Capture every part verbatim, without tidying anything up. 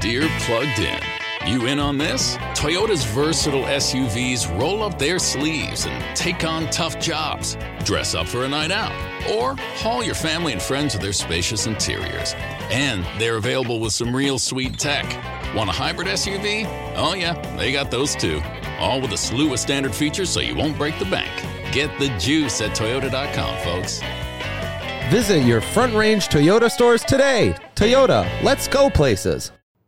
Dear Plugged In. You in on this? Toyota's versatile S U Vs roll up their sleeves and take on tough jobs. Dress up for a night out. Or haul your family and friends with their spacious interiors. And they're available with some real sweet tech. Want a hybrid S U V? Oh yeah, they got those too. All with a slew of standard features so you won't break the bank. Get the juice at Toyota dot com, folks. Visit your Front Range Toyota stores today. Toyota, let's go places.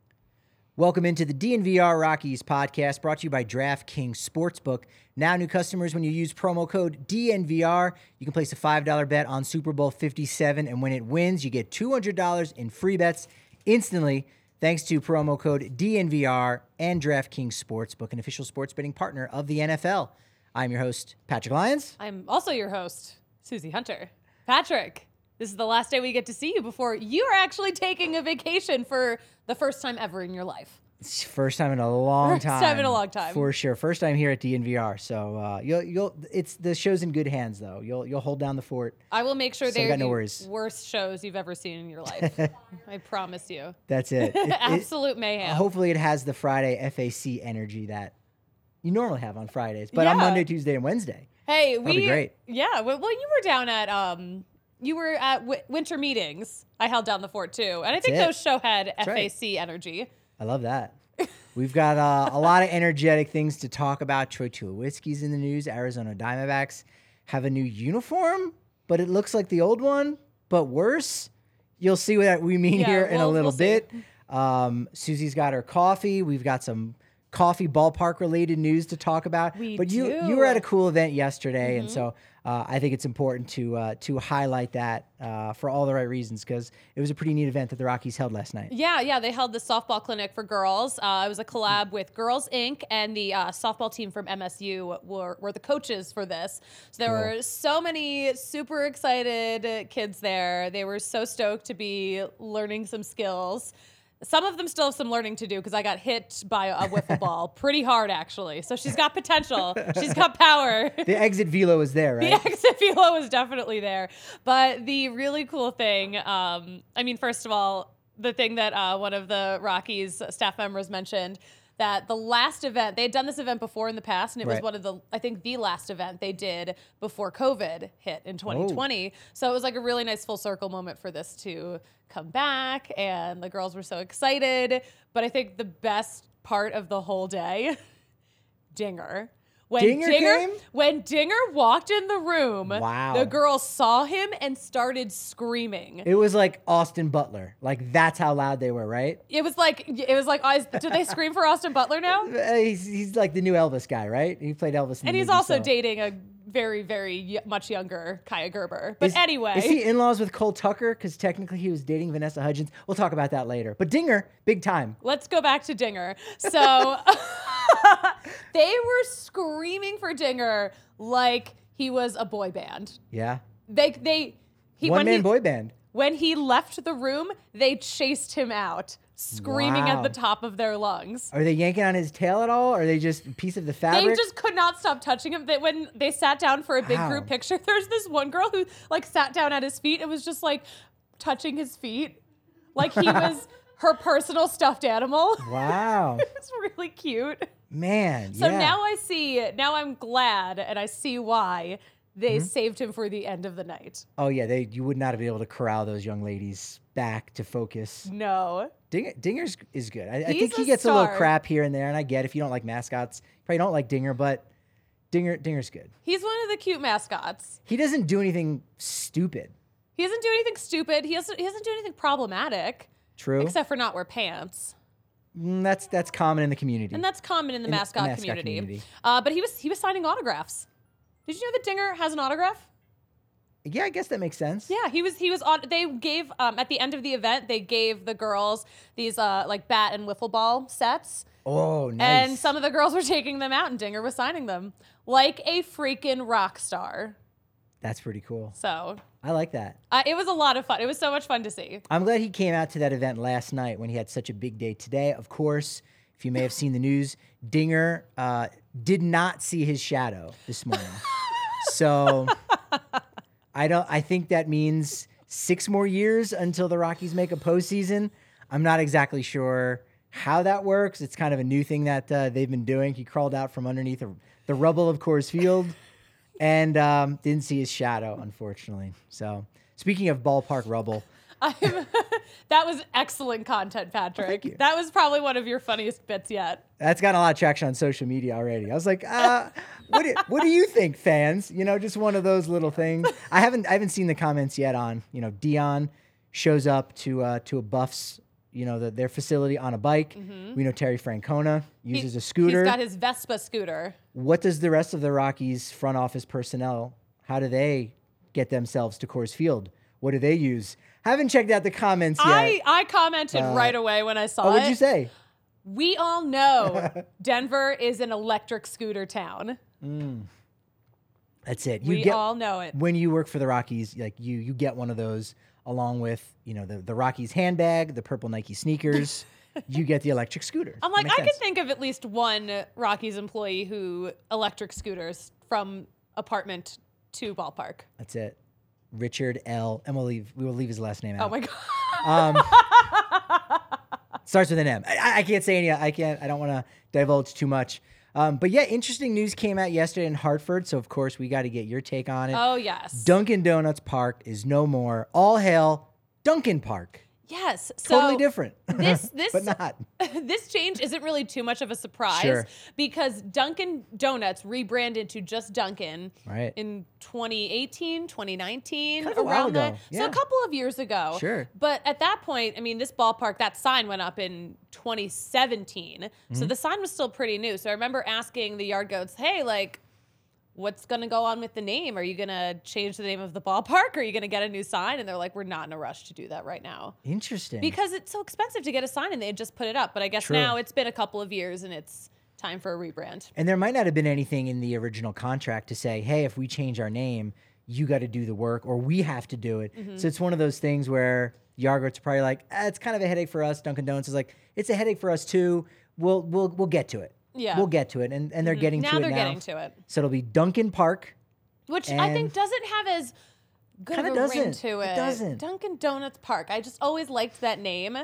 Welcome into the D N V R Rockies podcast, brought to you by DraftKings Sportsbook. Now new customers, when you use promo code D N V R, you can place a five dollar bet on Super Bowl fifty-seven, and when it wins, you get two hundred dollars in free bets instantly, thanks to promo code D N V R and DraftKings Sportsbook, an official sports betting partner of the N F L. I'm your host, Patrick Lyons. I'm also your host, Susie Hunter. Patrick, this is the last day we get to see you before you are actually taking a vacation for the first time ever in your life. It's first time in a long First time. time in a long time. For sure. First time here at D N V R. So uh, you'll you'll it's the show's in good hands though. You'll you'll hold down the fort. I will make sure So they're got no the worries. worst shows you've ever seen in your life. I promise you. That's it. It- it- Absolute mayhem. Hopefully it has the Friday F A C energy that you normally have on Fridays, but on Yeah. Monday, Tuesday, and Wednesday. Hey, we be great. Yeah, well, well, you were down at um you were at w- winter meetings. I held down the fort too. And I think it. those show had right. F A C energy. I love that. We've got uh, a lot of energetic things to talk about. Troy Tulowitzki's in the news. Arizona Diamondbacks have a new uniform, but it looks like the old one, but worse. You'll see what we mean Yeah, here in a we'll- little we'll see. bit. Um, Susie's got her coffee. We've got some coffee ballpark related news to talk about. We but you do. you were at a cool event yesterday, Mm-hmm. and so uh, I think it's important to uh, to highlight that uh, for all the right reasons, because it was a pretty neat event that the Rockies held last night. Yeah, yeah, they held the softball clinic for girls. Uh, it was a collab with Girls Incorporated, and the uh, softball team from M S U were, were the coaches for this. So there Cool. were so many super excited kids there. They were so stoked to be learning some skills. Some of them still have some learning to do because I got hit by a wiffle ball pretty hard, actually. So she's got potential. She's got power. The exit velo is there, right? The exit velo was definitely there. But the really cool thing, um, I mean, first of all, the thing that uh, one of the Rockies staff members mentioned, that the last event, they had done this event before in the past, and it was Right. one of the, I think, the last event they did before COVID hit in twenty twenty. So it was like a really nice full circle moment for this to come back, and the girls were so excited. But I think the best part of the whole day, Dinger. When Dinger came? when Dinger walked in the room, Wow. the girls saw him and started screaming. It was like Austin Butler. Like, that's how loud they were, right? It was like, it was like, oh, is- do they scream for Austin Butler now? Uh, he's, he's like the new Elvis guy, right? He played Elvis in And the he's movie, also so. dating a very, very y- much younger Kaya Gerber. But Is- anyway, Is he in-laws with Cole Tucker? Because technically he was dating Vanessa Hudgens. We'll talk about that later. But Dinger, big time. let's go back to Dinger. So they were screaming for Dinger like he was a boy band. Yeah. They, they, he, when One-man he, boy band. When he left the room, they chased him out, screaming Wow. at the top of their lungs. Are they yanking on his tail at all? Or are they just a piece of the They fabric? just could not stop touching him. They, when they sat down for a big Wow. group picture, there's this one girl who like sat down at his feet and was just like touching his feet, like he was her personal stuffed animal. Wow. It's really cute. Man. So yeah. now I see. Now I'm glad, and I see why they Mm-hmm. saved him for the end of the night. Oh, yeah. They You would not have been able to corral those young ladies back to focus. No. Dinger, Dinger's is good. I, I He's think he a gets a little star. crap here and there, and I get if you don't like mascots, you probably don't like Dinger, but Dinger, Dinger's good. He's one of the cute mascots. He doesn't do anything stupid. He doesn't do anything stupid. He doesn't. He doesn't do anything problematic, True. except for not wear pants, Mm, that's that's common in the community. and that's common in the In the mascot, mascot community. community. Uh, but he was he was signing autographs. Did you know that Dinger has an autograph? yeah, I guess that makes sense. Yeah, he was he was on. They gave um, at the end of the event, they gave the girls these uh, like bat and wiffle ball sets, Oh, nice. and some of the girls were taking them out, and Dinger was signing them like a freaking rock star. That's pretty cool. So I like that. uh, it was a lot of fun. It was so much fun to see. I'm glad he came out to that event last night when he had such a big day today. Of course, if you may have seen the news, Dinger uh, did not see his shadow this morning. So I don't. I think that means six more years until the Rockies make a postseason. I'm not exactly sure how that works. It's kind of a new thing that uh, they've been doing. He crawled out from underneath a, the rubble of Coors Field and um, didn't see his shadow, unfortunately. So speaking of ballpark rubble. I'm, that was excellent content, Patrick. Thank you. That was probably one of your funniest bits yet. That's gotten a lot of traction on social media already. I was like, uh, what, do, what do you think, fans? You know, just one of those little things. I haven't I haven't seen the comments yet on, you know, Dion shows up to uh, to a Buffs, you know, the, their facility on a bike. Mm-hmm. We know Terry Francona uses he, a scooter. He's got his Vespa scooter. What does the rest of the Rockies front office personnel, how do they get themselves to Coors Field? What do they use? Haven't checked out the comments yet. I, I commented uh, right away when I saw oh, it. What did you say? We all know Denver is an electric scooter town. Mm. That's it. You we get, all know it. When you work for the Rockies, like you, you get one of those along with, you know, the, the Rockies handbag, the purple Nike sneakers. You get the electric scooter. I'm like, I sense. can think of at least one Rockies employee who electric scooters from apartment to ballpark. That's it. Richard L. And we'll leave. We will leave his last name out. Oh my god. Um, starts with an M. I, I can't say any. I can't. I don't want to divulge too much. Um, but yeah, interesting news came out yesterday in Hartford. So of course we got to get your take on it. Oh yes. Dunkin' Donuts Park is no more. All hail Dunkin' Park. Yes. So totally different. This this but not. This change isn't really too much of a surprise Sure. because Dunkin' Donuts rebranded to just Dunkin' Right. in twenty eighteen, twenty nineteen, Kind of a while around ago. that. Yeah. So a couple of years ago. Sure. But at that point, I mean, this ballpark, that sign went up in twenty seventeen. Mm-hmm. So the sign was still pretty new. So I remember asking the yard goats, hey, like, what's going to go on with the name? Are you going to change the name of the ballpark? Or are you going to get a new sign? And they're like, we're not in a rush to do that right now. Interesting. Because it's so expensive to get a sign and they had just put it up. But I guess True. now it's been a couple of years and it's time for a rebrand. And there might not have been anything in the original contract to say, hey, if we change our name, you got to do the work or we have to do it. Mm-hmm. So it's one of those things where Yargots are probably like, eh, it's kind of a headache for us. Dunkin' Donuts is like, it's a headache for us too. We'll we'll we'll get to it. Yeah. We'll get to it. And and they're Mhm. getting Now to it they're now. getting to it. So it'll be Dunkin' Park. Which I think And- doesn't have as good of Kinda a ring doesn't. to it. It doesn't. Dunkin' Donuts Park. I just always liked that name.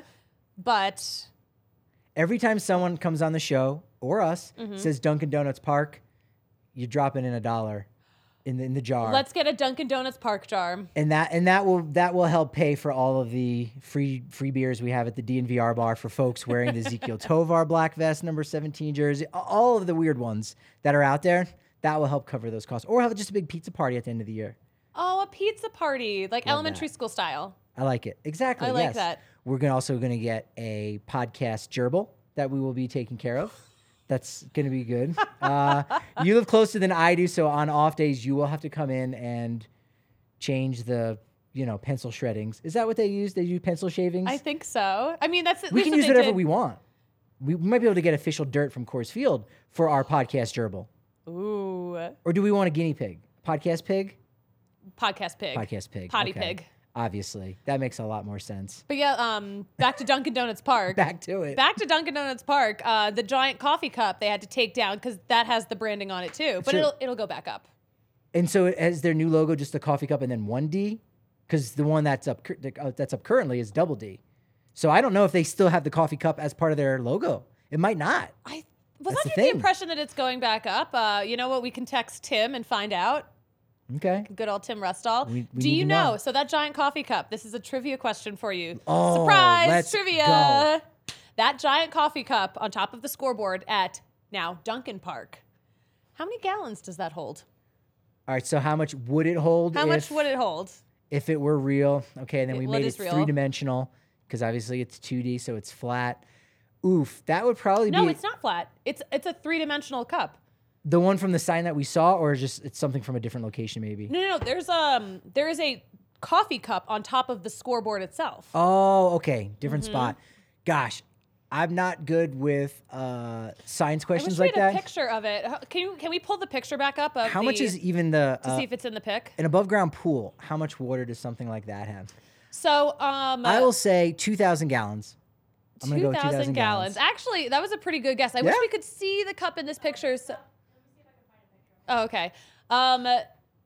But Every time someone comes on the show or us Mm-hmm. says Dunkin' Donuts Park, you're dropping in a dollar in the, in the jar. let's get a Dunkin' Donuts Park jar. And that and that will that will help pay for all of the free free beers we have at the D N V R bar for folks wearing the Ezekiel Tovar black vest number seventeen jersey, all of the weird ones that are out there. That will help cover those costs, or have just a big pizza party at the end of the year. Oh, a pizza party, like Love elementary that. school style. I like it exactly. I like yes. that. We're gonna also going to get a podcast gerbil that we will be taking care of. That's going to be good. Uh, you live closer than I do, so on off days you will have to come in and change the, you know, pencil shreddings. Is that what they use? They do pencil shavings. I think so. I mean, that's at we least can what use they whatever did. we want. We we might be able to get official dirt from Coors Field for our podcast gerbil. Ooh, Or do we want a guinea pig? Podcast pig? podcast pig. Podcast pig. Potty okay. pig. Obviously. That makes a lot more sense. But yeah, um, back to Dunkin' Donuts Park. Back to it. Back to Dunkin' Donuts Park. Uh, the giant coffee cup they had to take down because that has the branding on it too. But Sure. it'll it'll go back up. And so it has their new logo just a coffee cup and then one D? Because the one that's up cur- uh, that's up currently is double D. So I don't know if they still have the coffee cup as part of their logo. It might not. I was That's under the the, thing. impression that it's going back up. Uh, you know what? We can text Tim and find out. Okay. Good old Tim Rustall. We- we Do need you to know? know. So that giant coffee cup. This is a trivia question for you. Oh, Surprise let's trivia. That giant coffee cup on top of the scoreboard at now Dunkin' Park. How many gallons does that hold? All right. So how much would it hold? How if, much would it hold? if it were real? Okay. And then It- we well, it made is it real. three dimensional because obviously it's two D, so it's flat. Oof. That would probably No, be it's not flat. It's it's a three dimensional cup. the one from the sign that we saw, or just it's something from a different location, maybe. No, no, no. There's um there is a coffee cup on top of the scoreboard itself. Oh, okay. Different Mm-hmm. spot. Gosh, I'm not good with uh, science I questions wish we like had a that. picture of it. How- Can you can we pull the picture back up of How much the- is even the to uh, see if it's in the pic? an above ground pool? How much water does something like that have? So um I will say two thousand gallons. I'm gonna go two with thousand gallons. Actually, that was a pretty good guess. I wish Yeah? we could see the cup in this picture. So... Oh, okay. Um,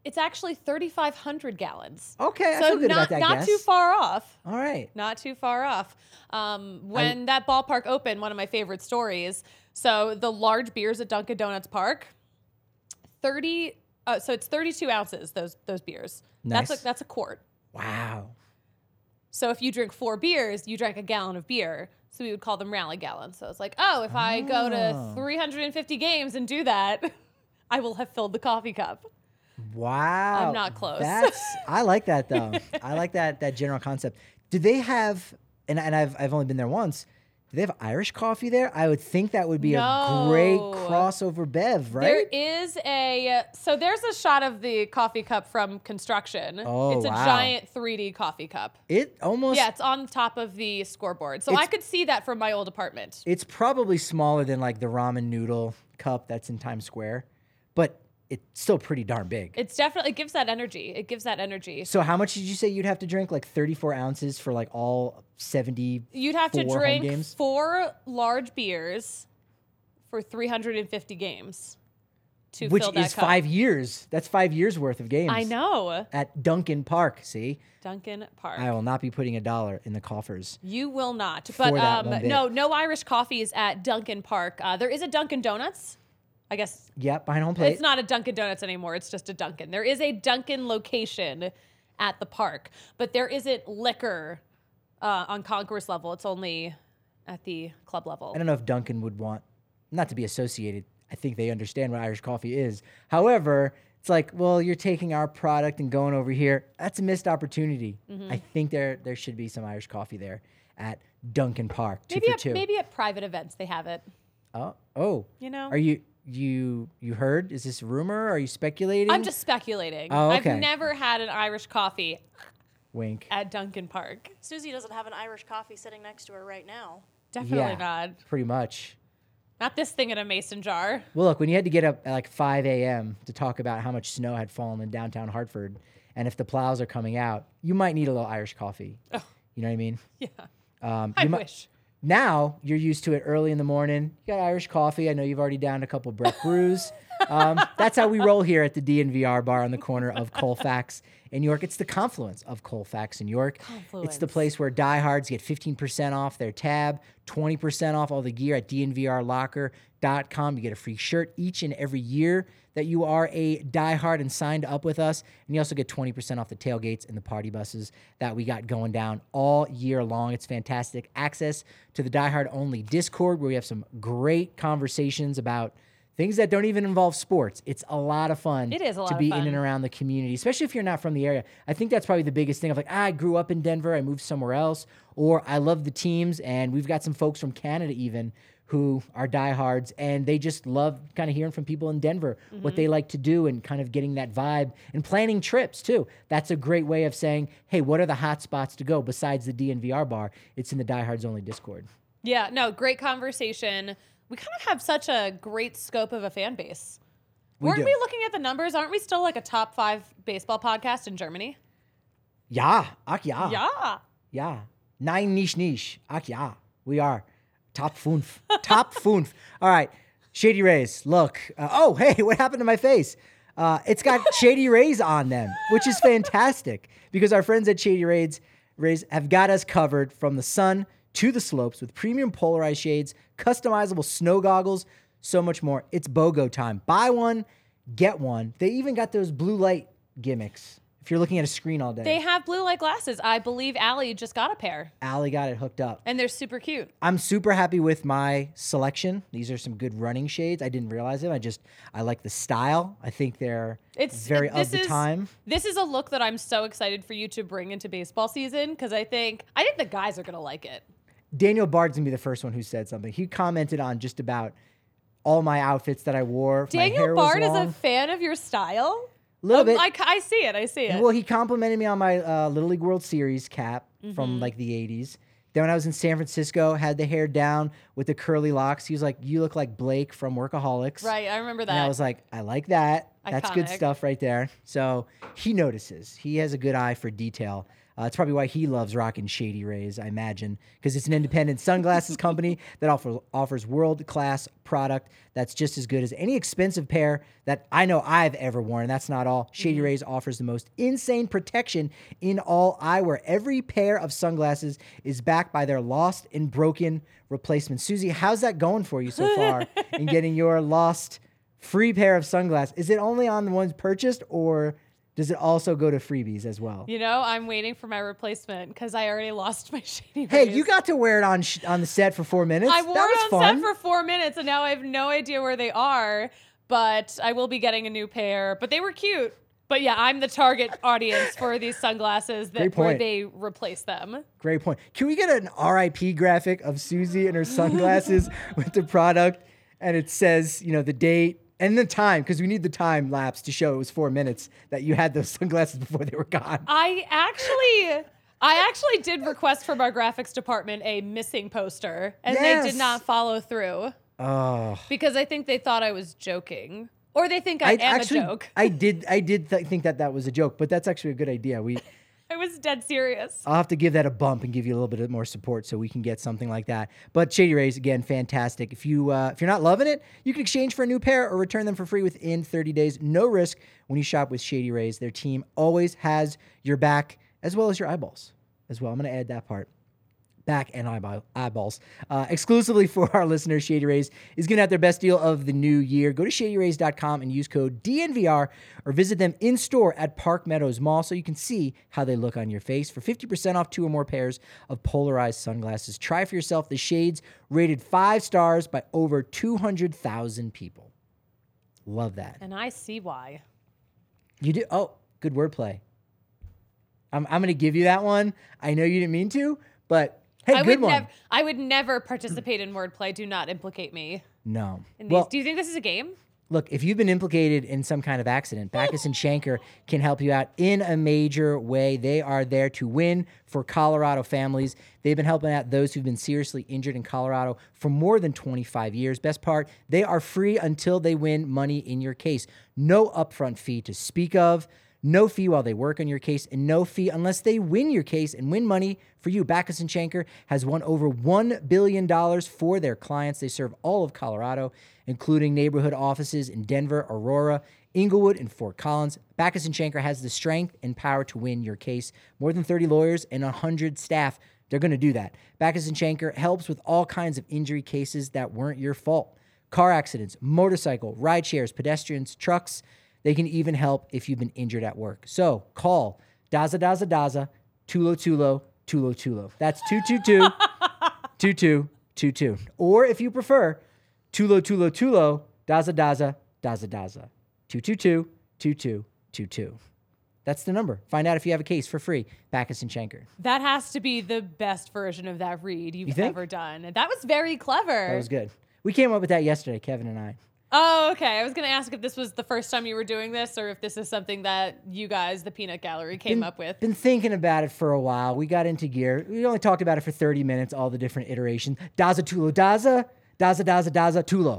It's actually thirty-five hundred gallons. Okay, I so feel good not, about that not guess. too far off. All right. Not too far off. Um, when that ballpark opened, one of my favorite stories. So the large beers at Dunkin' Donuts Park, thirty. Uh, so it's thirty-two ounces. Those those beers. Nice. That's a, that's a quart. Wow. So if you drink four beers, you drank a gallon of beer. So we would call them rally gallons. So it's like, oh, if I go to Oh. three hundred fifty games and do that, I will have filled the coffee cup. Wow. I'm not close. That's I like that though. I like that that general concept. Do they have and and I've I've only been there once. Do they have Irish coffee there? I would think that would be a great No. crossover bev, right? There is a so there's a shot of the coffee cup from construction. Oh, it's a wow. giant three D coffee cup. it almost Yeah, it's on top of the scoreboard. So I It's- could see that from my old apartment. it's probably smaller than like the ramen noodle cup that's in Times Square, but it's still pretty darn big. It's definitely it gives that energy. It gives that energy. So how much did you say you'd have to drink? Like thirty-four ounces for like all seventy. You'd have to four home drink games? four large beers for three hundred fifty games to Which fill that is cup. five years. That's five years worth of games. I know. At Duncan Park, see? Duncan Park. I will not be putting a dollar in the coffers. You will not. But that um, one bit. no, no Irish coffees at Duncan Park. Uh, there is a Dunkin' Donuts. I guess Yep, behind home plate. it's not a Dunkin' Donuts anymore. It's just a Dunkin'. There is a Dunkin' location at the park, but there isn't liquor uh, on concourse level. It's only at the club level. I don't know if Duncan would want, not to be associated. I think they understand what Irish coffee is. However, it's like, well, you're taking our product and going over here. That's a missed opportunity. Mm-hmm. I think there there should be some Irish coffee there at Duncan Park. Two maybe for at, two. maybe at private events they have it. Oh, oh. You know? Are you you you heard? Is this rumor? Are you speculating? I'm just speculating. Oh, okay. I've never had an Irish coffee wink. at Duncan Park. Susie doesn't have an Irish coffee sitting next to her right now. Definitely Yeah. not. Pretty much. Not this thing in a mason jar. Well, look, when you had to get up at like five a.m. to talk about how much snow had fallen in downtown Hartford, and if the plows are coming out, you might need a little Irish coffee. Oh. You know what I mean? Yeah. Um, I you mi- wish. Now you're used to it early in the morning. You got Irish coffee. I know you've already downed a couple Breck brews. Um, that's how we roll here at the D N V R bar on the corner of Colfax in York. It's the confluence of Colfax and York. It's the Confluence. place where diehards get fifteen percent off their tab, twenty percent off all the gear at D N V R locker dot com. You get a free shirt each and every year that you are a diehard and signed up with us. And you also get twenty percent off the tailgates and the party buses that we got going down all year long. It's fantastic. Access to the diehard only Discord where we have some great conversations about things that don't even involve sports. It's a lot of fun. It is a lot to of be fun. in and around the community, especially if you're not from the area. I think that's probably the biggest thing of like, ah, I grew up in Denver, I moved somewhere else, or I love the teams, and we've got some folks from Canada even who are diehards, and they just love kind of hearing from people in Denver what Mm-hmm. they like to do and kind of getting that vibe and planning trips too. That's a great way of saying, hey, what are the hot spots to go besides the D N V R bar? It's in the Diehards Only Discord. Yeah, no, great conversation. We kind of have such a great scope of a fan base. We Weren't do. we looking at the numbers? Aren't we still like a top five baseball podcast in Germany? Ja, ach ja. Yeah. Ja. Nein, nicht, nicht. Ach ja. We are. Top fünf. Top fünf. All right. Shady Rays, look. Uh, oh, hey, what happened to my face? Uh, it's got Shady Rays on them, which is fantastic because our friends at Shady Rays, Rays have got us covered from the sun to the slopes with premium polarized shades, customizable snow goggles, so much more. It's BOGO time. Buy one, get one. They even got those blue light gimmicks if you're looking at a screen all day. They have blue light glasses. I believe Allie just got a pair, Allie got it hooked up. and they're super cute. I'm super happy with my selection. These are some good running shades. I didn't realize them. I just, I like the style. I think they're It's very this of the is, time. This is a look that I'm so excited for you to bring into baseball season because I think I think the guys are gonna like it. Daniel Bard's gonna be the first one who said something. He commented on just about all my outfits that I wore. If my hair Daniel was Bard is long. a fan of your style. Little Um, bit. I, I see it. I see it. Well, he complimented me on my uh, Little League World Series cap Mm-hmm. from like the eighties. Then when I was in San Francisco, had the hair down with the curly locks. He was like, "You look like Blake from Workaholics." Right, I remember that. And I was like, I like that. That's good Iconic. stuff right there. So he notices. He has a good eye for detail. Uh, it's probably why he loves rocking Shady Rays, I imagine, because it's an independent sunglasses company that offer, offers world-class product that's just as good as any expensive pair that I know I've ever worn. And that's not all. Shady mm-hmm. Rays offers the most insane protection in all eyewear. Every pair of sunglasses is backed by their lost and broken replacement. Susie, how's that going for you so far in getting your lost free pair of sunglasses? Is it only on the ones purchased, or does it also go to freebies as well? You know, I'm waiting for my replacement because I already lost my Shady Rays. Hey, you got to wear it on sh- on the set for four minutes. I wore that was it on fun. set for four minutes, and now I have no idea where they are. But I will be getting a new pair. But they were cute. But yeah, I'm the target audience for these sunglasses that where they replace them. Great point. Can we get an R I P graphic of Susie and her sunglasses with the product, and it says, you know, the date and the time, because we need the time lapse to show it was four minutes that you had those sunglasses before they were gone. I actually, I actually did request from our graphics department a missing poster, and yes. they did not follow through. Oh, because I think they thought I was joking. Or they think I, I am actually, a joke. I did I did th- think that that was a joke, but that's actually a good idea. We, I was dead serious. I'll have to give that a bump and give you a little bit more support so we can get something like that. But Shady Rays, again, fantastic. If, you, uh, if you're not loving it, you can exchange for a new pair or return them for free within thirty days. No risk when you shop with Shady Rays. Their team always has your back as well as your eyeballs as well. I'm going to add that part. Back and eyeball, eyeballs. Uh, exclusively for our listeners, Shady Rays is going to have their best deal of the new year. Go to shady rays dot com and use code D N V R or visit them in store at Park Meadows Mall so you can see how they look on your face. For fifty percent off two or more pairs of polarized sunglasses, try for yourself the shades rated five stars by over two hundred thousand people. Love that. And I see why. You do? Oh, good wordplay. I'm, I'm going to give you that one. I know you didn't mean to, but... Hey, I good would one. Nev- I would never participate in wordplay. Do not implicate me. No. In these. Well, do you think this is a game? Look, if you've been implicated in some kind of accident, Backus and Shanker can help you out in a major way. They are there to win for Colorado families. They've been helping out those who've been seriously injured in Colorado for more than twenty-five years. Best part, they are free until they win money in your case. No upfront fee to speak of. No fee while they work on your case, and no fee unless they win your case and win money for you. Backus and Shanker has won over one billion dollars for their clients. They serve all of Colorado, including neighborhood offices in Denver, Aurora, Inglewood, and Fort Collins. Backus and Shanker has the strength and power to win your case. More than thirty lawyers and one hundred staff. They're going to do that. Backus and Shanker helps with all kinds of injury cases that weren't your fault. Car accidents, motorcycle, ride shares, pedestrians, trucks. They can even help if you've been injured at work. So call Daza Daza Daza, Tulo Tulo, Tulo Tulo. That's two two two, two two two two. Or if you prefer, Tulo Tulo Tulo, Daza Daza, Daza Daza. two two two, two two two two. That's the number. Find out if you have a case for free. Backus and Shanker. That has to be the best version of that read you've You think? ever done. That was very clever. That was good. We came up with that yesterday, Kevin and I. Oh, okay. I was going to ask if this was the first time you were doing this or if this is something that you guys, the Peanut Gallery, came been, up with. Been thinking about it for a while. We got into gear. We only talked about it for thirty minutes, all the different iterations. Daza Tulo Daza, Daza Daza Daza Tulo.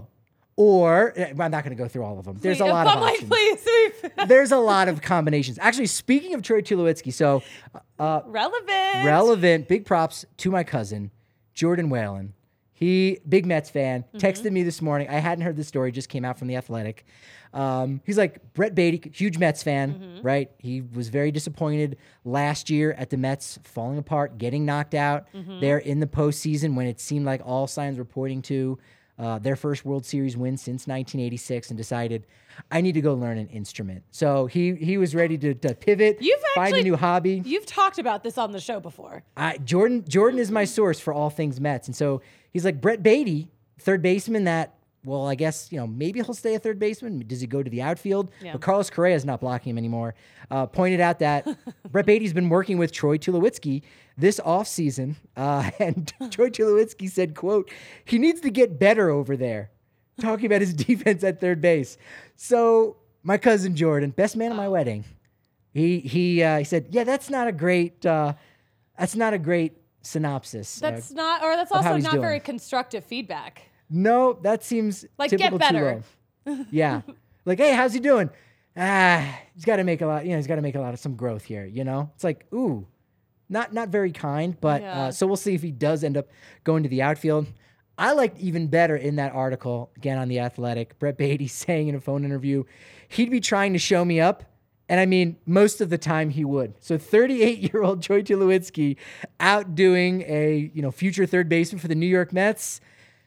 Or, I'm not going to go through all of them. There's Please, a lot I'm of like, options. please. There's a lot of combinations. Actually, speaking of Troy Tulowitzki, so uh, relevant. relevant, big props to my cousin, Jordan Whalen. He, big Mets fan, texted mm-hmm. me this morning. I hadn't heard the story, just came out from The Athletic. Um, he's like, Brett Beatty, huge Mets fan, mm-hmm. right? He was very disappointed last year at the Mets falling apart, getting knocked out mm-hmm. there in the postseason when it seemed like all signs were pointing to uh, their first World Series win since nineteen eighty-six, and decided, I need to go learn an instrument. So he he was ready to, to pivot, you've find actually, a new hobby. You've talked about this on the show before. I, Jordan Jordan is my source for all things Mets. And so he's like, Brett Beatty, third baseman that, well, I guess, you know, maybe he'll stay a third baseman. Does he go to the outfield? Yeah. But Carlos Correa is not blocking him anymore. Uh, pointed out that Brett Beatty's been working with Troy Tulowitzki this offseason. Uh, and Troy Tulowitzki said, quote, he needs to get better over there. Talking about his defense at third base. So my cousin Jordan, best man at my wedding, he he uh, he said, yeah, that's not a great uh, that's not a great synopsis. That's uh, not, or that's of how also he's not doing. very constructive feedback. No, that seems Like, typical get better. Tulo. Yeah, like, hey, how's he doing? Ah, he's got to make a lot. You know, he's got to make a lot of some growth here. You know, it's like, ooh, not not very kind, but Yeah. uh, so we'll see if he does end up going to the outfield. I liked even better in that article, again on The Athletic, Brett Beatty saying in a phone interview, he'd be trying to show me up. And I mean, most of the time he would. So thirty-eight-year-old Troy Tulowitzki out doing a, you know, future third baseman for the New York Mets.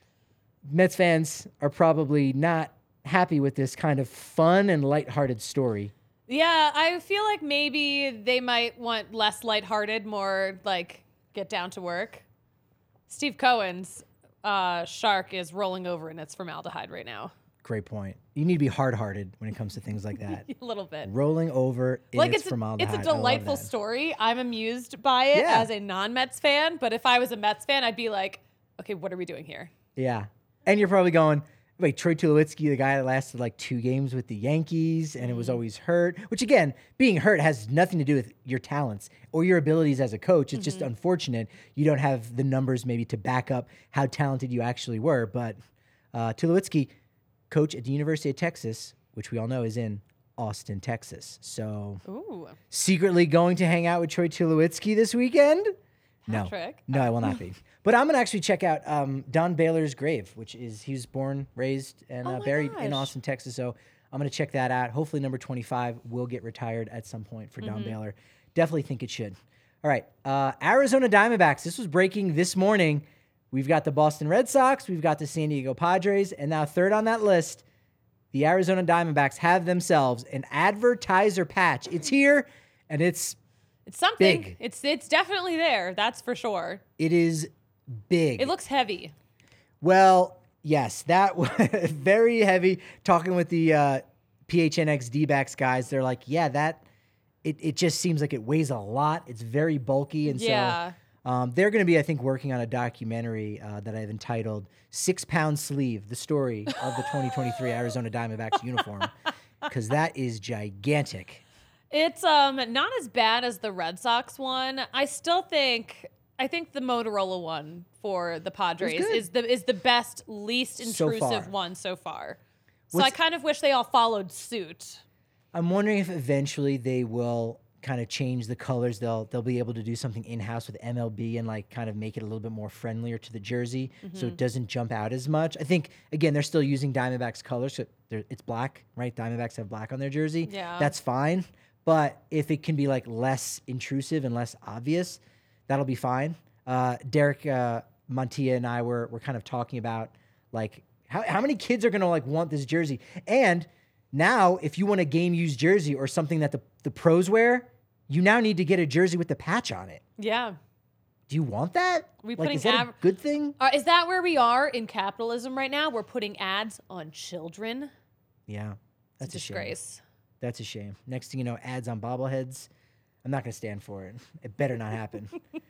Mets fans are probably not happy with this kind of fun and lighthearted story. Yeah, I feel like maybe they might want less lighthearted, more like get down to work. Steve Cohen's uh, shark is rolling over in its formaldehyde right now. Great point. You need to be hard-hearted when it comes to things like that. A little bit. Rolling over in Like its it's a, formaldehyde. it's a I love delightful that. story. I'm amused by it Yeah. as a non-Mets fan, but if I was a Mets fan, I'd be like, okay, what are we doing here? Yeah. And you're probably going, wait, Troy Tulowitzki, the guy that lasted like two games with the Yankees and it was always hurt, which again, being hurt has nothing to do with your talents or your abilities as a coach. It's just unfortunate you don't have the numbers maybe to back up how talented you actually were. But uh, Tulowitzki, coach at the University of Texas, which we all know is in Austin, Texas. So Ooh. secretly going to hang out with Troy Tulowitzki this weekend? No, Patrick. no, I will not be. But I'm going to actually check out um, Don Baylor's grave, which is, he was born, raised, and Oh uh, my buried in gosh. Austin, Texas. So I'm going to check that out. Hopefully number twenty-five will get retired at some point for Don Mm-hmm. Baylor. Definitely think it should. All right, uh, Arizona Diamondbacks. This was breaking this morning. We've got the Boston Red Sox. We've got the San Diego Padres. And now third on that list, the Arizona Diamondbacks have themselves an advertiser patch. It's here, and it's It's something. Big. It's it's definitely there. That's for sure. it is big. It looks heavy. Well, yes, that was very heavy. Talking with the uh, P H N X D-backs guys, they're like, yeah, that it, it just seems like it weighs a lot. It's very bulky, and Yeah. so um, they're going to be, I think, working on a documentary uh, that I've entitled Six Pound Sleeve, the story of the twenty twenty-three Arizona Diamondbacks uniform, because that is gigantic. It's um not as bad as the Red Sox one. I still think I think the Motorola one for the Padres good. is the is the best, least So intrusive far. one so far. So What's- I kind of wish they all followed suit. I'm wondering if eventually they will kind of change the colors. They'll they'll be able to do something in-house with M L B and like kind of make it a little bit more friendlier to the jersey so it doesn't jump out as much. I think, again, they're still using Diamondbacks colors. So they're- it's black, right? Diamondbacks have black on their jersey. Yeah. That's fine. But if it can be like less intrusive and less obvious, that'll be fine. Uh, Derek uh, Montilla and I were, were kind of talking about like how, how many kids are going to like want this jersey. And now if you want a game used jersey or something that the, the pros wear, you now need to get a jersey with the patch on it. Yeah. Do you want that? We like, putting is that a av- good thing? Uh, is that where we are in capitalism right now? We're putting ads on children. Yeah. That's It's a a shame. disgrace. That's a shame. Next thing you know, ads on bobbleheads. I'm not going to stand for it. It better not happen.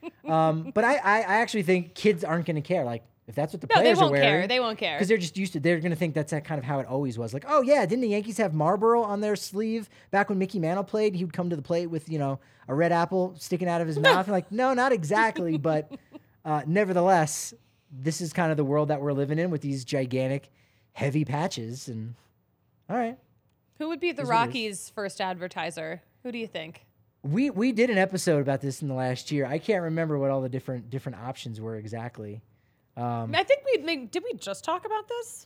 um, but I, I, I actually think kids aren't going to care. Like, if that's what the No, they players won't are wearing. care. They won't care. Because they're just used to, they're going to think that's that kind of how it always was. Like, oh, yeah, didn't the Yankees have Marlboro on their sleeve back when Mickey Mantle played? He would come to the plate with, you know, a red apple sticking out of his mouth. And like, no, not exactly. But uh, nevertheless, this is kind of the world that we're living in with these gigantic, heavy patches. And all right. Who would be the Is what it is. Rockies' first advertiser? Who do you think? We we did an episode about this in the last year. I can't remember what all the different different options were exactly. Um, I think we like, did we just talk about this?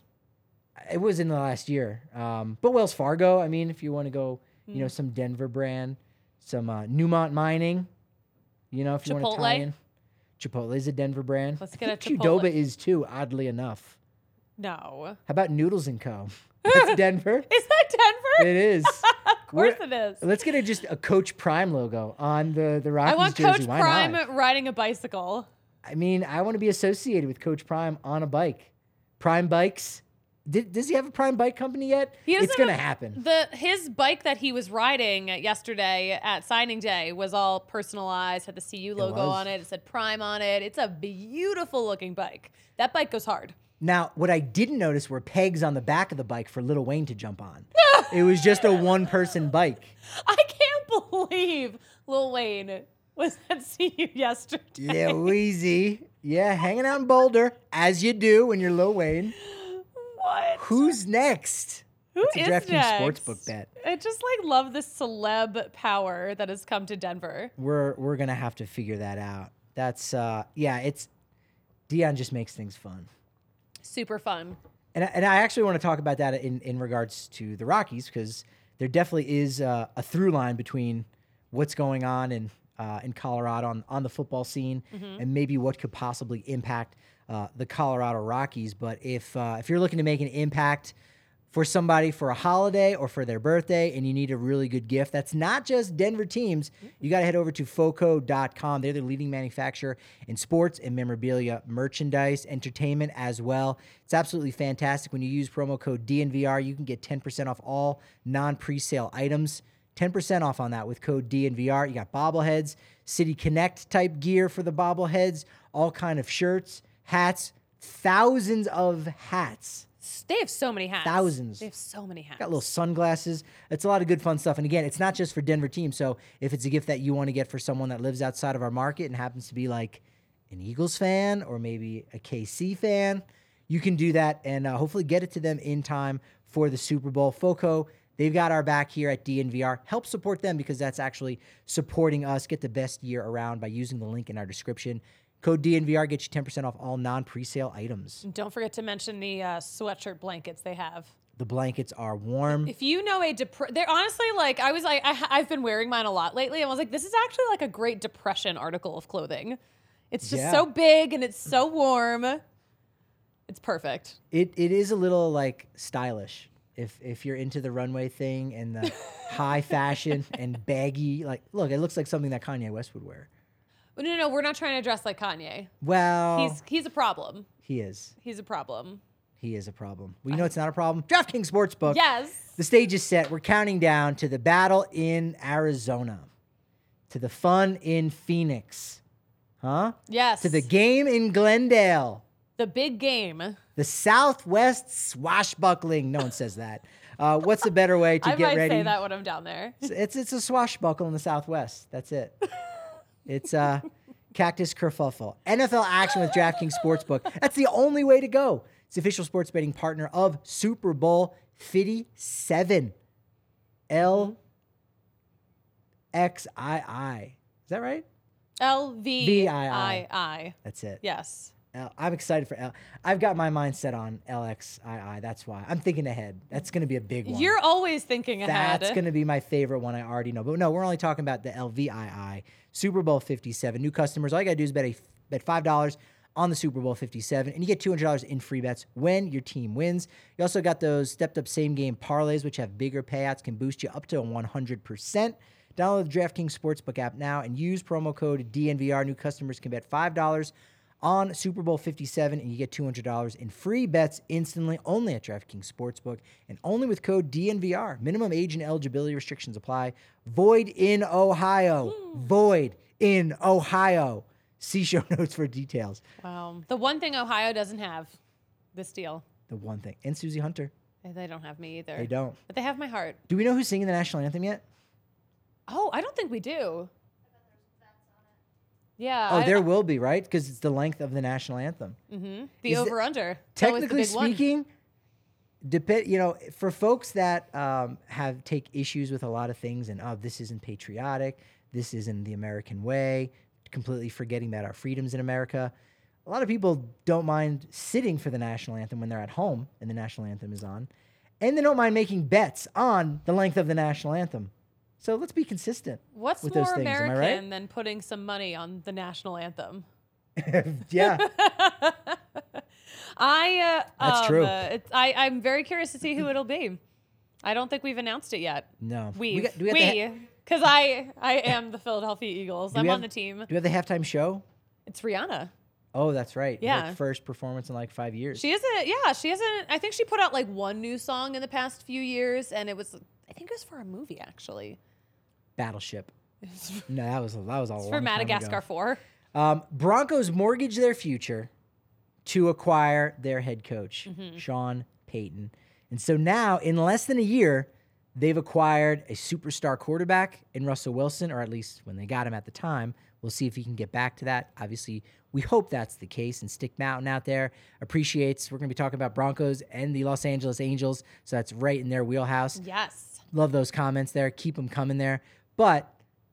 it was in the last year. Um, but Wells Fargo, I mean, if you want to go, you Hmm. know, some Denver brand, some uh, Newmont Mining, you know, if you want to tie Chipotle? in. Chipotle is a Denver brand. Let's I get a think Chipotle. Qdoba is too, oddly enough. No. How about Noodles and Co? That's Denver. Is that Denver? It is. Of course We're- it is. Let's get a, just a Coach Prime logo on the the Rockies I want jersey. Coach Why Prime not? riding a bicycle. I mean, I want to be associated with Coach Prime on a bike. Prime Bikes. Did, does he have a Prime Bike company yet? He doesn't It's going to have- happen. The his bike that he was riding yesterday at signing day was all personalized, had the C U logo was. on it. It said Prime on it. It's a beautiful looking bike. That bike goes hard. Now, what I didn't notice were pegs on the back of the bike for Lil Wayne to jump on. It was just a one-person bike. I can't believe Lil Wayne was at C U yesterday. Yeah, Wheezy. Yeah, hanging out in Boulder, as you do when you're Lil Wayne. What? Who's next? Who It's a is DraftKings next? Sportsbook bet. I just like love this celeb power that has come to Denver. We're we're gonna have to figure that out. That's uh yeah, it's Dion just makes things fun. Super fun. And I, and I actually want to talk about that in, in regards to the Rockies, because there definitely is uh, a through line between what's going on in uh, in Colorado on, on the football scene Mm-hmm. and maybe what could possibly impact uh, the Colorado Rockies. But if uh, if you're looking to make an impact for somebody for a holiday or for their birthday and you need a really good gift, that's not just Denver teams. You got to head over to foco dot com. They're the leading manufacturer in sports and memorabilia, merchandise, entertainment as well. It's absolutely fantastic. When you use promo code D N V R, you can get ten percent off all non-presale items. ten percent off on that with code D N V R. You got bobbleheads, City Connect type gear for the bobbleheads, all kind of shirts, hats, thousands of hats. They have so many hats. Thousands. They have so many hats. Got little sunglasses. It's a lot of good fun stuff. And again, it's not just for Denver teams. So if it's a gift that you want to get for someone that lives outside of our market and happens to be like an Eagles fan or maybe a K C fan, you can do that and uh, hopefully get it to them in time for the Super Bowl. Foco, they've got our back here at D N V R. Help support them because that's actually supporting us. Get the best year around by using the link in our description. Code D N V R gets you ten percent off all non-presale items. Don't forget to mention the uh, sweatshirt blankets they have. The blankets are warm. If you know a dep- they're honestly like I was like I, I've been wearing mine a lot lately. And I was like, this is actually like a great depression article of clothing. It's just Yeah. so big and it's so warm. It's perfect. It it is a little like stylish. If if you're into the runway thing and the high fashion and baggy, like look, it looks like something that Kanye West would wear. No, no, no. We're not trying to dress like Kanye. Well, He's he's a problem. he is. He's a problem. He is a problem. Well, you know it's not a problem. DraftKings Sportsbook. Yes. The stage is set. We're counting down to the battle in Arizona, to the fun in Phoenix, huh? Yes. To the game in Glendale. The big game. The Southwest swashbuckling. No one says that. Uh, what's a better way to I get might ready? say that when I'm down there. It's, it's it's a swashbuckle in the Southwest. That's it. It's uh, Cactus Kerfuffle. N F L action with DraftKings Sportsbook. That's the only way to go. It's the official sports betting partner of Super Bowl fifty-seven. L X I I. Is that right? L V I I. That's it. Yes. L- I'm excited for L. I've got my mind set on L X I I. That's why. I'm thinking ahead. That's going to be a big one. You're always thinking ahead. That's going to be my favorite one. I already know. But no, we're only talking about the L V I I. Super Bowl fifty-seven. New customers, all you got to do is bet, a, bet five dollars on the Super Bowl fifty-seven, and you get two hundred dollars in free bets when your team wins. You also got those stepped-up same-game parlays, which have bigger payouts, can boost you up to one hundred percent. Download the DraftKings Sportsbook app now and use promo code D N V R. New customers can bet five dollars on Super Bowl fifty-seven, and you get two hundred dollars in free bets instantly, only at DraftKings Sportsbook, and only with code D N V R. Minimum age and eligibility restrictions apply. Void in Ohio. Void in Ohio. See show notes for details. Wow. The one thing Ohio doesn't have, this deal. The one thing. And Susie Hunter. They don't have me either. They don't. But they have my heart. Do we know who's singing the national anthem yet? Oh, I don't think we do. Yeah. Oh, I- there will be, right? Because it's the length of the national anthem. The Is it- over under. Technically speaking, depend you know, for folks that um, have take issues with a lot of things and oh, this isn't patriotic, this isn't the American way, completely forgetting about our freedoms in America. A lot of people don't mind sitting for the national anthem when they're at home and the national anthem is on, and they don't mind making bets on the length of the national anthem. So let's be consistent. What's with more those things, am I American right? than putting some money on the national anthem? Yeah. I uh, That's um, true. Uh, it's, I I'm very curious to see who it'll be. I don't think we've announced it yet. No. We We got- do we have to we because I I am the Philadelphia Eagles. Do I'm we on have- the team. Do we have the halftime show? It's Rihanna. Oh, that's right. Yeah. Like first performance in like five years. She isn't. Yeah, she hasn't. I think she put out like one new song in the past few years, and it was. I think it was for a movie actually. Battleship. No, that was that was a It's long for time Madagascar ago. four. Um, Broncos mortgage their future to acquire their head coach, Mm-hmm. Sean Payton. And so now, in less than a year, they've acquired a superstar quarterback in Russell Wilson, or at least when they got him at the time, We'll see if he can get back to that. Obviously, we hope that's the case. And Stick Mountain out there appreciates. We're going to be talking about Broncos and the Los Angeles Angels, so that's right in their wheelhouse. Yes. Love those comments there. Keep them coming there. But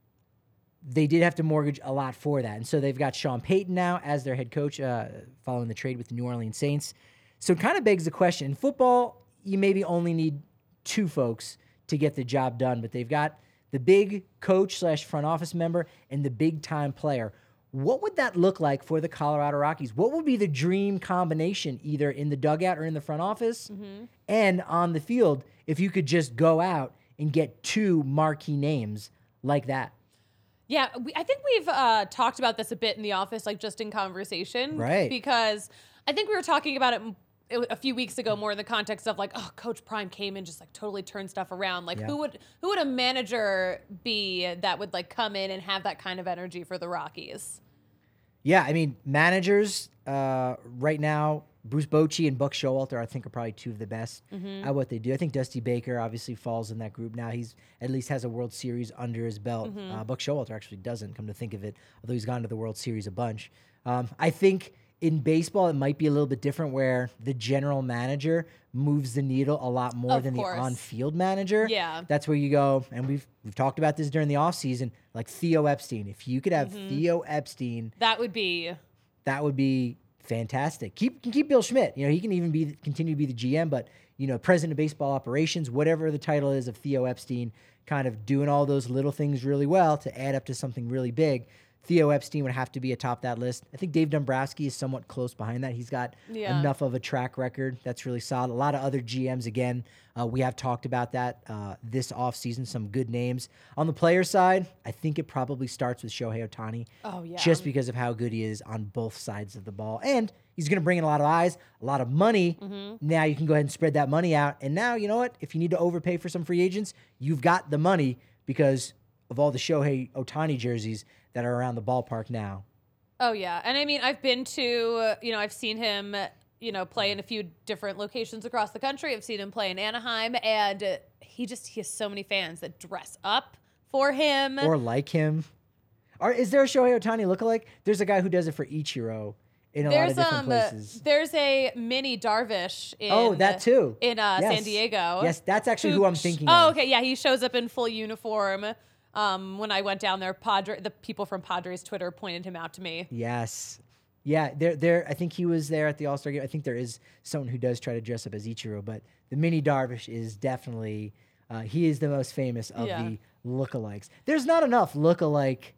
they did have to mortgage a lot for that. And so they've got Sean Payton now as their head coach uh, following the trade with the New Orleans Saints. So it kind of begs the question. In football, you maybe only need two folks to get the job done, but they've got the big coach slash front office member and the big time player. What would that look like for the Colorado Rockies? What would be the dream combination, either in the dugout or in the front office mm-hmm. and on the field, if you could just go out and get two marquee names like that? Yeah, we, I think we've uh, talked about this a bit in the office, like just in conversation. Right. Because I think we were talking about it a few weeks ago more in the context of like, oh, Coach Prime came in, just like totally turned stuff around. Like yeah. who would who would a manager be that would like come in and have that kind of energy for the Rockies? Yeah, I mean, managers uh, right now, Bruce Bochy and Buck Showalter, I think, are probably two of the best mm-hmm. at what they do. I think Dusty Baker obviously falls in that group now. He's at least has a World Series under his belt. Mm-hmm. Uh, Buck Showalter actually doesn't, come to think of it, although he's gone to the World Series a bunch. Um, I think in baseball, it might be a little bit different where the general manager moves the needle a lot more of than course. the on-field manager. Yeah. That's where you go, and we've we've talked about this during the offseason, like Theo Epstein. If you could have mm-hmm. Theo Epstein, that would be that would be fantastic. Keep keep Bill Schmidt. You know, he can even be continue to be the G M, but you know, president of baseball operations, whatever the title is of Theo Epstein, kind of doing all those little things really well to add up to something really big. Theo Epstein would have to be atop that list. I think Dave Dombrowski is somewhat close behind that. He's got yeah. enough of a track record that's really solid. A lot of other G Ms, again, uh, we have talked about that uh, this offseason, some good names. On the player side, I think it probably starts with Shohei Ohtani. Oh, yeah. Just because of how good he is on both sides of the ball. And he's going to bring in a lot of eyes, a lot of money. Mm-hmm. Now you can go ahead and spread that money out. And now, you know what? If you need to overpay for some free agents, you've got the money because of all the Shohei Ohtani jerseys that are around the ballpark now. Oh, yeah. And I mean, I've been to, you know, I've seen him, you know, play in a few different locations across the country. I've seen him play in Anaheim, and he just, he has so many fans that dress up for him. Or like him. Or is there a Shohei Ohtani lookalike? There's a guy who does it for Ichiro in a there's, lot of different um, places. There's a mini Darvish in, oh, that too. in uh, yes. San Diego. Yes, that's actually who, who I'm thinking oh, of. okay, yeah, he shows up in full uniform. Um, when I went down there, Padre, the people from Padres Twitter pointed him out to me. Yes. Yeah, there, there. I think he was there at the All-Star game. I think there is someone who does try to dress up as Ichiro, but the mini Darvish is definitely, uh, he is the most famous of yeah. the lookalikes. There's not enough lookalike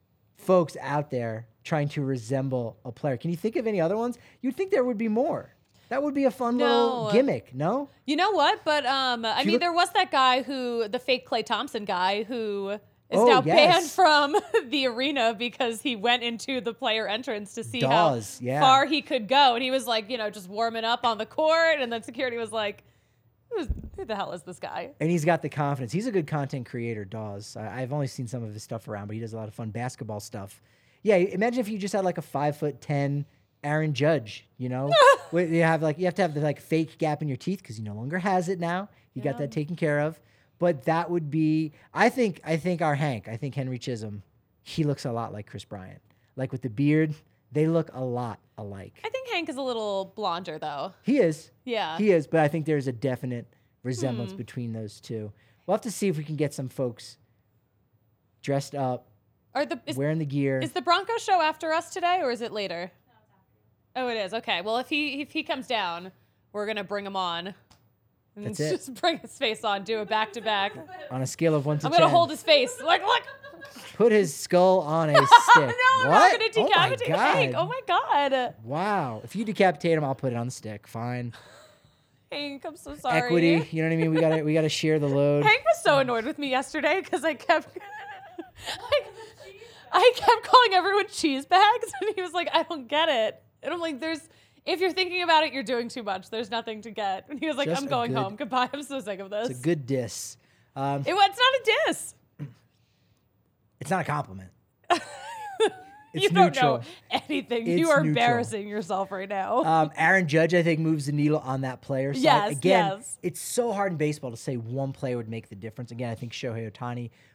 folks out there trying to resemble a player. Can you think of any other ones? You'd think there would be more. That would be a fun no. little gimmick, no? You know what? But um, I mean, look- there was that guy who, the fake Klay Thompson guy who is oh, now yes. banned from the arena because he went into the player entrance to see Dawes, how yeah. far he could go. And he was like, you know, just warming up on the court. And then security was like, who, who the hell is this guy? And he's got the confidence. He's a good content creator, Dawes. I, I've only seen some of his stuff around, but he does a lot of fun basketball stuff. Yeah, imagine if you just had like a five foot ten Aaron Judge, you know, you have like you have to have the like fake gap in your teeth because he no longer has it now. You yeah. got that taken care of. But that would be, I think, I think our Hank, I think Henry Chisholm, he looks a lot like Chris Bryant. Like with the beard, they look a lot alike. I think Hank is a little blonder though. He is. Yeah. He is, but I think there's a definite resemblance hmm. between those two. We'll have to see if we can get some folks dressed up, Are the, is, wearing the gear. Is the Broncos show after us today or is it later? Oh, it is. Okay. Well, if he if he comes down, we're gonna bring him on. And That's just it. bring his face on, do it back to back. On a scale of one to I'm ten. gonna hold his face. Like, look. Put his skull on a stick. No, I'm what? not gonna decapitate oh my God. Hank. Oh my God. Wow. If you decapitate him, I'll put it on the stick. Fine. Hank, I'm so sorry. Equity. You know what I mean? We gotta we gotta share the load. Hank was so annoyed with me yesterday because I kept I, I kept calling everyone cheese bags, and he was like, I don't get it. And I'm like, there's, if you're thinking about it, you're doing too much. There's nothing to get. And he was like, Just I'm a going good- home. Goodbye. I'm so sick of this. It's a good diss. Um, It, it's not a diss. it's not a compliment. It's you don't neutral. know anything. It's you are neutral. embarrassing yourself right now. Um, Aaron Judge, I think, moves the needle on that player side. Yes, Again, yes. it's so hard in baseball to say one player would make the difference. Again, I think Shohei Ohtani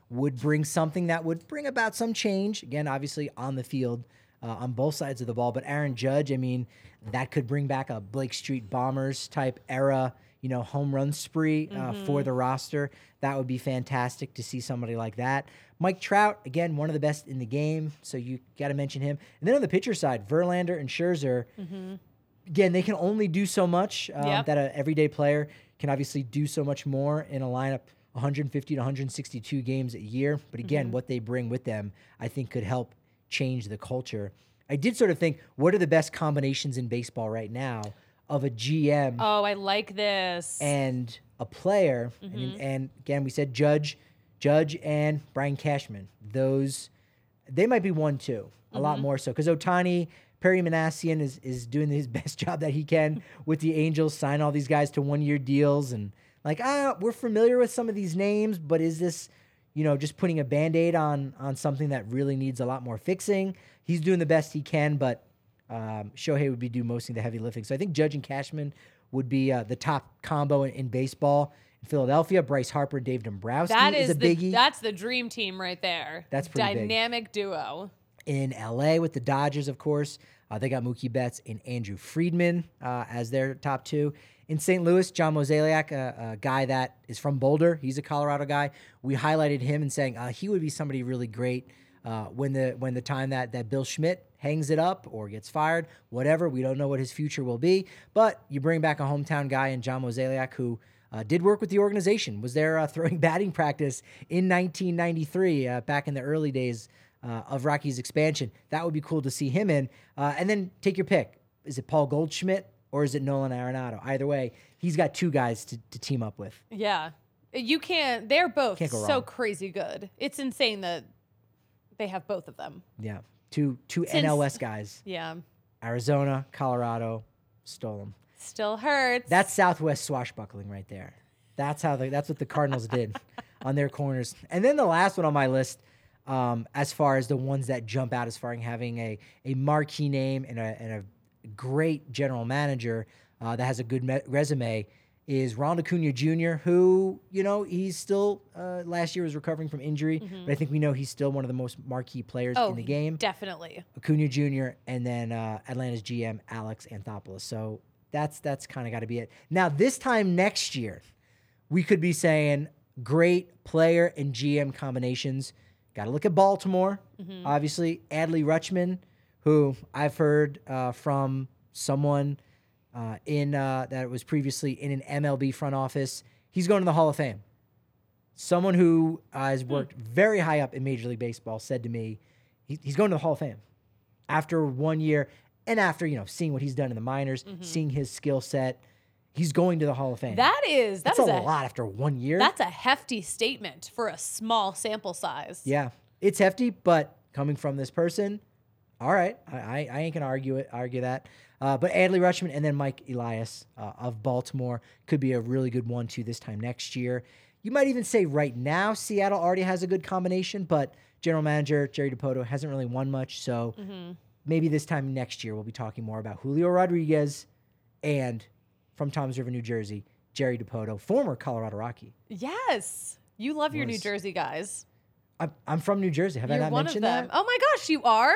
would bring something that would bring about some change. Again, obviously on the field, uh, on both sides of the ball. But Aaron Judge, I mean, that could bring back a Blake Street Bombers type era, you know, home run spree uh, mm-hmm. for the roster. That would be fantastic to see somebody like that. Mike Trout, again, one of the best in the game, so you got to mention him. And then on the pitcher side, Verlander and Scherzer, mm-hmm. again, they can only do so much um, yep. that an everyday player can obviously do so much more in a lineup, one hundred fifty to one hundred sixty-two games a year. But again, mm-hmm. what they bring with them, I think could help change the culture. I did sort of think, what are the best combinations in baseball right now of a G M? Oh, I like this. And a player. Mm-hmm. And, and again, we said Judge, Judge and Brian Cashman. Those, they might be one, two, a mm-hmm. lot more so. Because Ohtani, Perry Manassian is, is doing his best job that he can with the Angels, sign all these guys to one-year deals. And like, ah, we're familiar with some of these names, but is this, you know, just putting a Band-Aid on, on something that really needs a lot more fixing? He's doing the best he can, but um, Shohei would be doing most of the heavy lifting. So I think Judge and Cashman would be uh, the top combo in, in baseball. In Philadelphia, Bryce Harper, Dave Dombrowski that is, is a the, biggie. That's the dream team right there. That's pretty Dynamic big. duo. In L A with the Dodgers, of course, uh, they got Mookie Betts and Andrew Friedman uh, as their top two. In Saint Louis, John Mozeliak, a, a guy that is from Boulder. He's a Colorado guy. We highlighted him and saying uh, he would be somebody really great uh, when the when the time that, that Bill Schmidt hangs it up or gets fired, whatever. We don't know what his future will be. But you bring back a hometown guy in John Mozeliak who uh, did work with the organization, was there uh, throwing batting practice in nineteen ninety-three, uh, back in the early days uh, of Rockies expansion. That would be cool to see him in. Uh, and then take your pick. Is it Paul Goldschmidt? Or is it Nolan Arenado? Either way, he's got two guys to, to team up with. Yeah. You can't, they're both can't go so wrong. Crazy good. It's insane that they have both of them. Yeah. Two two Since, N L S guys. Yeah. Arizona, Colorado, stole them. Still hurts. That's Southwest swashbuckling right there. That's how the, that's what the Cardinals did on their corners. And then the last one on my list, um, as far as the ones that jump out as far as having a, a marquee name and a, and a great general manager uh, that has a good me- resume is Ronald Acuna Junior, who, you know, he's still, uh, last year was recovering from injury, mm-hmm. but I think we know he's still one of the most marquee players oh, in the game. Definitely. Acuna Junior and then uh, Atlanta's G M, Alex Anthopoulos. So that's that's kind of got to be it. Now, this time next year, we could be saying great player and G M combinations. Got to look at Baltimore, mm-hmm. obviously. Adley Rutschman, who I've heard uh, from someone uh, in uh, that was previously in an M L B front office. He's going to the Hall of Fame. Someone who uh, has worked hmm. very high up in Major League Baseball said to me, he, he's going to the Hall of Fame after one year and after, you know, seeing what he's done in the minors, mm-hmm. seeing his skill set. He's going to the Hall of Fame. That is that that's is a, a lot after one year. That's a hefty statement for a small sample size. Yeah, it's hefty, but coming from this person. All right, I, I, I ain't gonna argue it, argue that. Uh, but Adley Rutschman and then Mike Elias uh, of Baltimore could be a really good one too this time next year. You might even say right now Seattle already has a good combination, but general manager Jerry Dipoto hasn't really won much, so mm-hmm. maybe this time next year we'll be talking more about Julio Rodriguez and from Toms River, New Jersey, Jerry Dipoto, former Colorado Rocky. Yes, you love your Was, New Jersey guys. I'm, I'm from New Jersey. Have You're I not one mentioned of them. that? Oh my gosh, you are?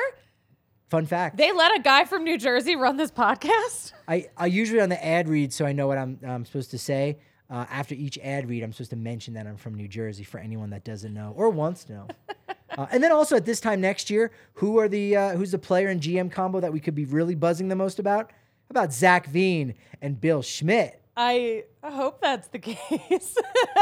Fun fact. They let a guy from New Jersey run this podcast? I, I usually on the ad read, so I know what I'm, I'm supposed to say. Uh, after each ad read, I'm supposed to mention that I'm from New Jersey for anyone that doesn't know or wants to know. uh, and then also at this time next year, who are the uh, who's the player and G M combo that we could be really buzzing the most about? How about Zach Veen and Bill Schmidt? I hope that's the case.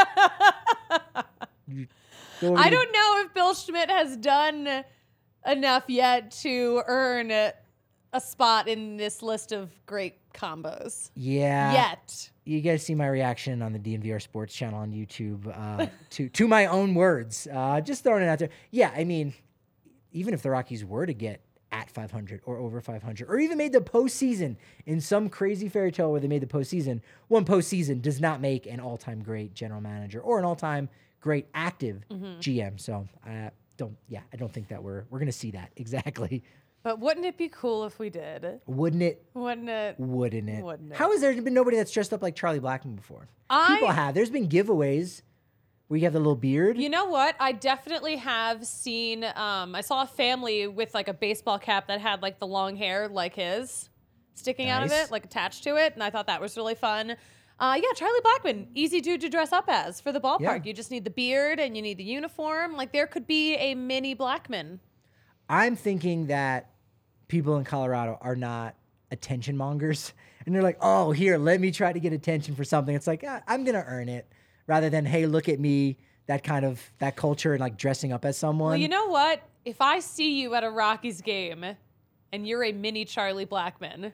Go I to don't know if Bill Schmidt has done enough yet to earn a, a spot in this list of great combos. Yeah. Yet. You guys see my reaction on the D N V R Sports channel on YouTube uh, to to my own words. Uh, just throwing it out there. Yeah, I mean, even if the Rockies were to get at five hundred or over five hundred, or even made the postseason in some crazy fairy tale where they made the postseason, one postseason does not make an all-time great general manager or an all-time great active mm-hmm. G M. So I don't, yeah, I don't think that we're we're gonna see that exactly. But wouldn't it be cool if we did? Wouldn't it? Wouldn't it? Wouldn't it? Wouldn't it? How has there been nobody that's dressed up like Charlie Blackmon before? I, People have. There's been giveaways, where you have the little beard. You know what? I definitely have seen. Um, I saw a family with like a baseball cap that had like the long hair like his sticking out of Nice. it, like attached to it, and I thought that was really fun. Uh, yeah, Charlie Blackmon, easy dude to dress up as for the ballpark. Yeah. You just need the beard and you need the uniform. Like there could be a mini Blackmon. I'm thinking that people in Colorado are not attention mongers. And they're like, oh, here, let me try to get attention for something. It's like, ah, I'm going to earn it. Rather than, hey, look at me, that kind of, that culture and like dressing up as someone. Well, you know what? If I see you at a Rockies game and you're a mini Charlie Blackmon,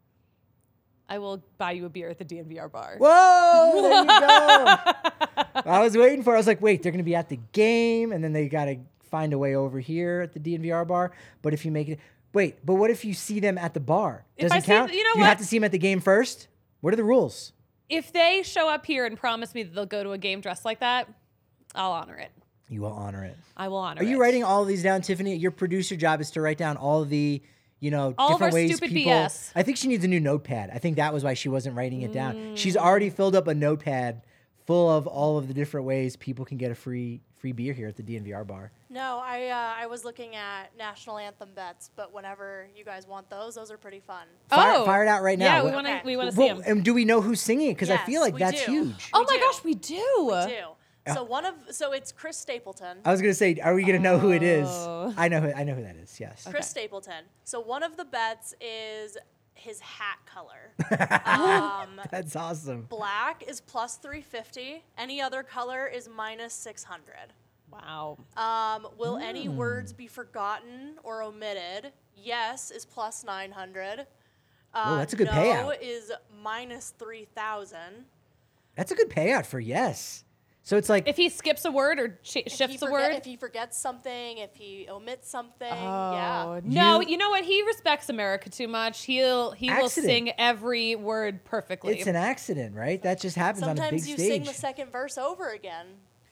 I will buy you a beer at the D N V R bar. Whoa, there you go. I was waiting for it. I was like, wait, they're going to be at the game, and then they got to find a way over here at the D N V R bar. But if you make it, wait, but what if you see them at the bar? If Does I it see- count? you know you what? have to see them at the game first? What are the rules? If they show up here and promise me that they'll go to a game dressed like that, I'll honor it. You will honor it. I will honor Are it. you writing all of these down, Tiffany? Your producer job is to write down all of the, you know, All of different our ways stupid people. B S. I think she needs a new notepad. I think that was why she wasn't writing it down. Mm. She's already filled up a notepad full of all of the different ways people can get a free free beer here at the D N V R bar. No, I uh, I was looking at national anthem bets, but whenever you guys want those, those are pretty fun. Fire, Oh. fire it out right now. Yeah, we What- want to Okay. we want to see well, them. and do we know who's singing it? Because I Yes, feel like we that's do. huge. Oh We my do. gosh, we do. Two. So one of so it's Chris Stapleton. I was gonna say, are we gonna know who it is? Oh. I know who I know who that is. Yes. Chris Stapleton. So one of the bets is his hat color. um, That's awesome. black is plus three fifty. Any other color is minus six hundred. Wow. Um, will any Hmm. words be forgotten or omitted? Yes is plus nine hundred. Uh, Whoa, that's a good no payout. is minus three thousand. That's a good payout for yes. So it's like If he skips a word or sh- If he shifts a forget- word. If he forgets something, if he omits something, Oh, yeah. no, You- you know what? He respects America too much. He'll he will Accident. sing every word perfectly. it's an accident, right? That just happens on a big Sometimes you stage. sing the second verse over again.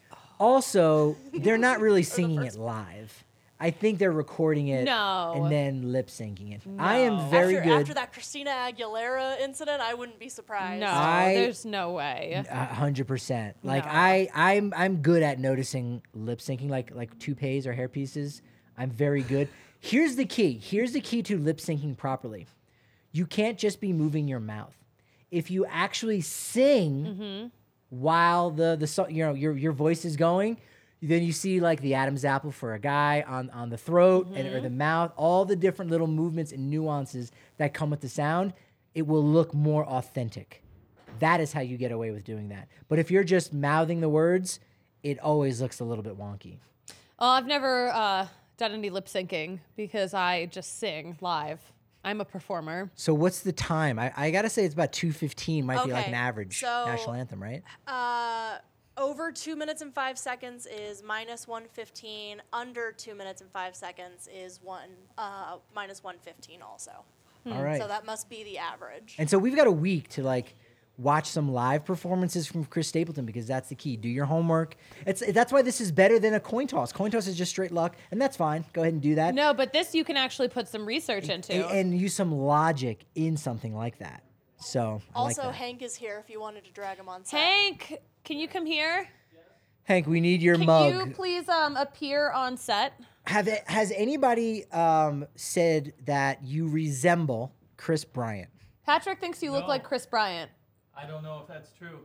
Also, they're not really singing it live. I think they're recording it No. and then lip syncing it. I am very after, good. after that Christina Aguilera incident, I wouldn't be surprised. no, I- there's no way. A hundred percent. Like No. I, I'm, I'm good at noticing lip syncing, like like toupees or hair pieces. I'm very good. Here's the key. Here's the key to lip syncing properly. You can't just be moving your mouth. If you actually sing Mm-hmm. while the the so, you know your your voice is going, then you see like the Adam's apple for a guy on on the throat and Mm-hmm. or the mouth, all the different little movements and nuances that come with the sound. It will look more authentic. That is how you get away with doing that. But if you're just mouthing the words, it always looks a little bit wonky. Oh, I've never uh, done any lip syncing because I just sing live. I'm a performer. So what's the time? I, I gotta say it's about two fifteen. Might be like Okay, an average so- national anthem, right? Uh, over two minutes and five seconds is minus one fifteen. Under two minutes and five seconds is one uh, minus one fifteen also. All right. So that must be the average. And so we've got a week to like watch some live performances from Chris Stapleton because that's the key. Do your homework. It's that's why this is better than a coin toss. Coin toss is just straight luck, and that's fine. Go ahead and do that. No, but this you can actually put some research into. and, and use some logic in something like that. So I like Also, that. Hank is here if you wanted to drag him on set. Hank, can you come here? Hank, we need your Can mug. you please um, appear on set? Have it, has anybody um, said that you resemble Chris Bryant? Patrick thinks you look No. like Chris Bryant. I don't know if that's true.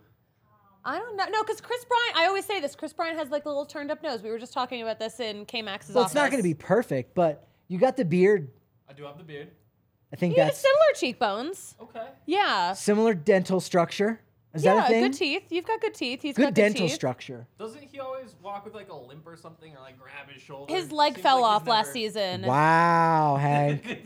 I don't know. No, because Chris Bryant, I always say this, Chris Bryant has like a little turned up nose. We were just talking about this in K-Max's Well, office. it's not going to be perfect, but you got the beard. I do have the beard. I think You have that's similar cheekbones. Okay. Yeah. similar dental structure. Is yeah, that a thing? good teeth. You've got good teeth. He's Good got good dental teeth. structure. Doesn't he always walk with like a limp or something, or like grab his shoulder? His leg Seems fell like he's off last never- season. Wow, Hank.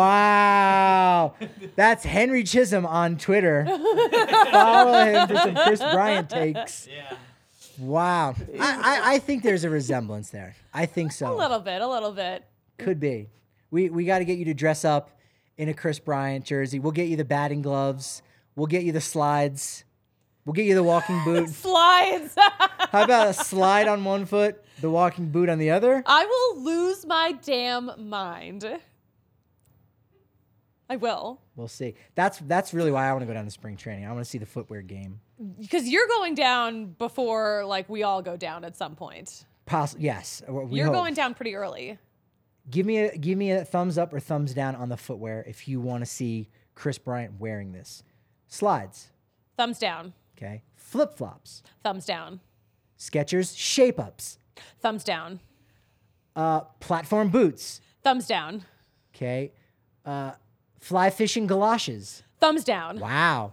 Wow. That's Henry Chisholm on Twitter. Follow him for some Chris Bryant takes. Yeah. Wow. I, I, I think there's a resemblance there. I think so. A little bit, a little bit. Could be. We we got to get you to dress up in a Chris Bryant jersey. We'll get you the batting gloves. We'll get you the slides. We'll get you the walking boot. Slides. How about a slide on one foot, the walking boot on the other? I will lose my damn mind. I will. We'll see. That's that's really why I want to go down to spring training. I want to see the footwear game. Because you're going down before, like, we all go down at some point. Poss- yes. We You're hope. going down pretty early. Give me a give me a thumbs up or thumbs down on the footwear if you want to see Chris Bryant wearing this. Slides. Thumbs down. Okay. Flip flops. Thumbs down. Skechers shape ups. Thumbs down. Uh, platform boots. Thumbs down. Okay. Uh, fly fishing galoshes. Thumbs down. Wow.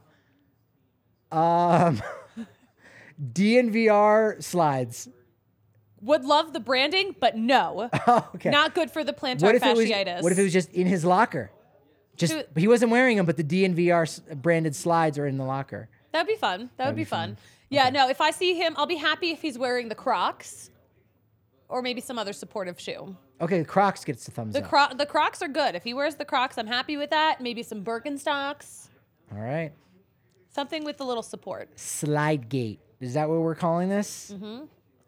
Um, D N V R slides. Would love the branding, but no. Oh, okay. Not good for the plantar What if it was? fasciitis. What if it was just in his locker? Just Dude. he wasn't wearing them, but the D N V R s- branded slides are in the locker. That'd be fun. That would be be fun. fun. Yeah, no, if I see him, I'll be happy if he's wearing the Crocs or maybe some other supportive shoe. Okay, the Crocs gets the thumbs The up. Cro- the Crocs are good. If he wears the Crocs, I'm happy with that. Maybe some Birkenstocks. All right. Something with a little support. Slide gate. Is that what we're calling this? Mm-hmm.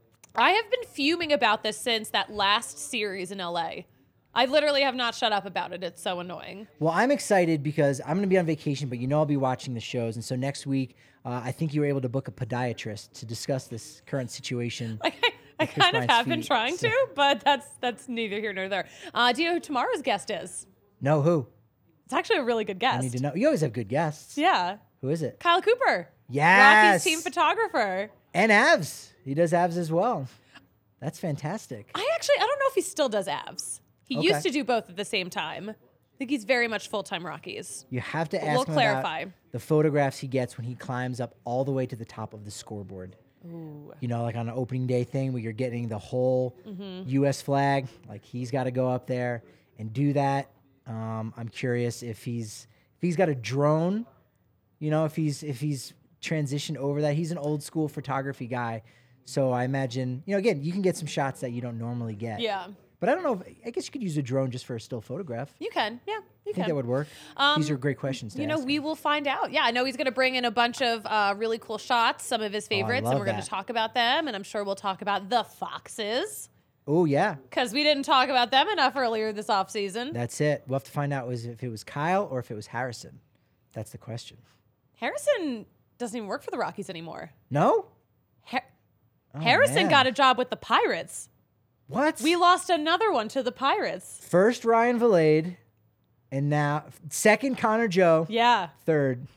I have been fuming about this since that last series in L A. I literally have not shut up about it. It's so annoying. Well, I'm excited because I'm going to be on vacation, but you know I'll be watching the shows. And so next week, uh, I think you were able to book a podiatrist to discuss this current situation. I, I Chris kind of Bryant's have been feet, trying so- to, but that's that's neither here nor there. Uh, do you know who tomorrow's guest is? No, who? It's actually a really good guest. I need to know. You always have good guests. Yeah. Who is it? Kyle Cooper. Yes. Rockies team photographer. And abs. He does abs as well. That's fantastic. I actually, I don't know if he still does abs. He Okay. used to do both at the same time. I think he's very much full-time Rockies. You have to But ask we'll him clarify. about the photographs he gets when he climbs up all the way to the top of the scoreboard. Ooh. You know, like on an opening day thing where you're getting the whole Mm-hmm. U S flag. Like he's got to go up there and do that. Um, I'm curious if he's if he's got a drone. You know, if he's if he's transitioned over that. He's an old school photography guy, so I imagine you know again you can get some shots that you don't normally get. Yeah. But I don't know. If, I guess you could use a drone just for a still photograph. You can. Yeah, you I think can. that would work. Um, These are great questions to You know, ask. we will find out. Yeah, I know he's going to bring in a bunch of uh, really cool shots, some of his favorites, love and we're going that. to talk about them. And I'm sure we'll talk about the Foxes Oh yeah, because we didn't talk about them enough earlier this offseason. that's it. We'll have to find out was if it was Kyle or if it was Harrison. That's the question. Harrison doesn't even work for the Rockies anymore. No. Har- Oh, Harrison man. got a job with the Pirates. What? We lost another one to the Pirates. First Ryan Valade, and now second Connor Joe, Yeah. third.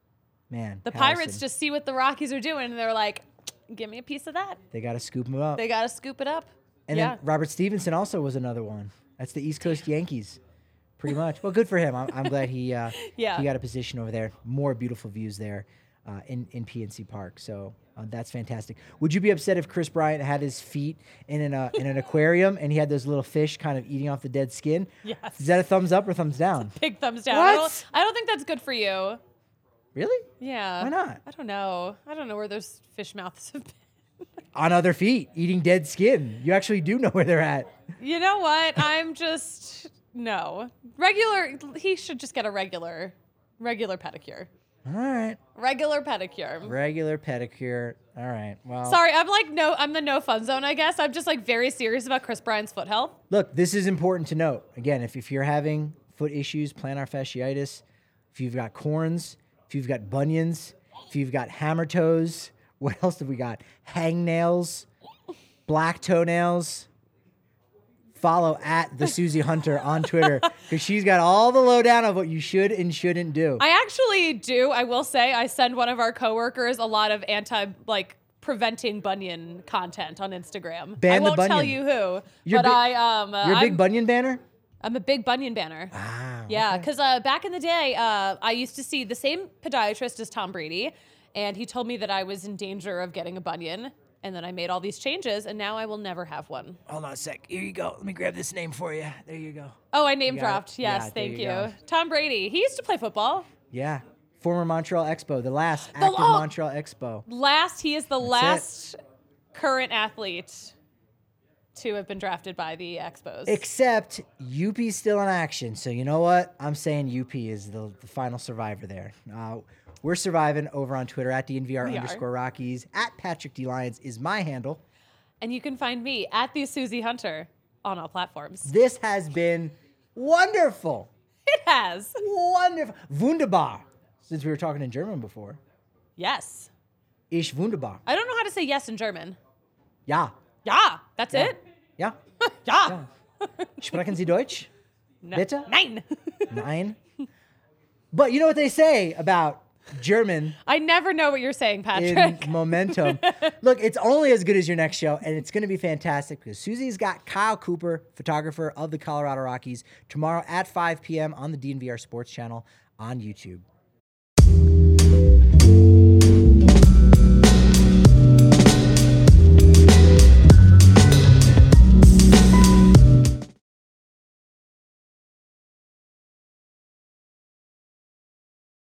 Man, The Harrison. Pirates just see what the Rockies are doing, and they're like, give me a piece of that. they got to scoop him up. They got to scoop it up. and yeah. then Robert Stevenson also was another one. That's the East Coast Yankees, pretty much. Well, good for him. I'm, I'm glad he uh, Yeah. he got a position over there. More beautiful views there uh, in in P N C Park. So uh, that's fantastic. Would you be upset if Chris Bryant had his feet in an uh, in an aquarium and he had those little fish kind of eating off the dead skin? Yes. Is that a thumbs up or thumbs down? Big thumbs down. I What? don't, I don't think that's good for you. Really? Yeah. Why not? I don't know. I don't know where those fish mouths have been. On other feet, eating dead skin. You actually do know where they're at. You know what? I'm just no. Regular he should just get a regular regular pedicure. All right. Regular pedicure. Regular pedicure. All right. Well, Sorry, I'm like no I'm the no fun zone, I guess. I'm just like very serious about Chris Bryant's foot health. look, this is important to note. Again, if, if you're having foot issues, plantar fasciitis, if you've got corns, if you've got bunions, if you've got hammer toes, what else have we got? Hangnails, black toenails. Follow at the Susie Hunter on Twitter because she's got all the lowdown of what you should and shouldn't do. I actually do. I will say I send one of our coworkers a lot of anti like preventing bunion content on Instagram. Ban I the won't tell bunion. you who, You're but big- I um uh, You're a big I'm, bunion banner? I'm a big bunion banner. Wow. Yeah, okay. because uh, back in the day, uh, I used to see the same podiatrist as Tom Brady, and he told me that I was in danger of getting a bunion. And then I made all these changes, and now I will never have one. Hold on a sec. Here you go. Let me grab this name for you. There you go. Oh, I name You got it? dropped. Yeah, Yes, there thank you you. go. Tom Brady. He used to play football. Yeah. Former Montreal Expo, the last active oh! Montreal Expo. Last, he is the That's last current athlete to have been drafted by the Expos. Except U P's still in action. So you know what? I'm saying U P is the, the final survivor there. Uh, we're surviving over on Twitter at D N V R We are. underscore Rockies. At Patrick D. Lyons is my handle. And you can find me at the Susie Hunter on all platforms. This has been wonderful. It has. Wonderful. Wunderbar. Since we were talking in German before. Yes. Ich wunderbar. I don't know how to say yes in German. Ja. Ja. That's Ja. it? Ja. Ja. Sprechen Sie Deutsch? No. Bitte? Nein. Nein. But you know what they say about German I never know what you're saying, in Patrick. momentum. Look, it's only as good as your next show, and it's going to be fantastic because Susie's got Kyle Cooper, photographer of the Colorado Rockies, tomorrow at five p.m. on the D N V R Sports Channel on YouTube.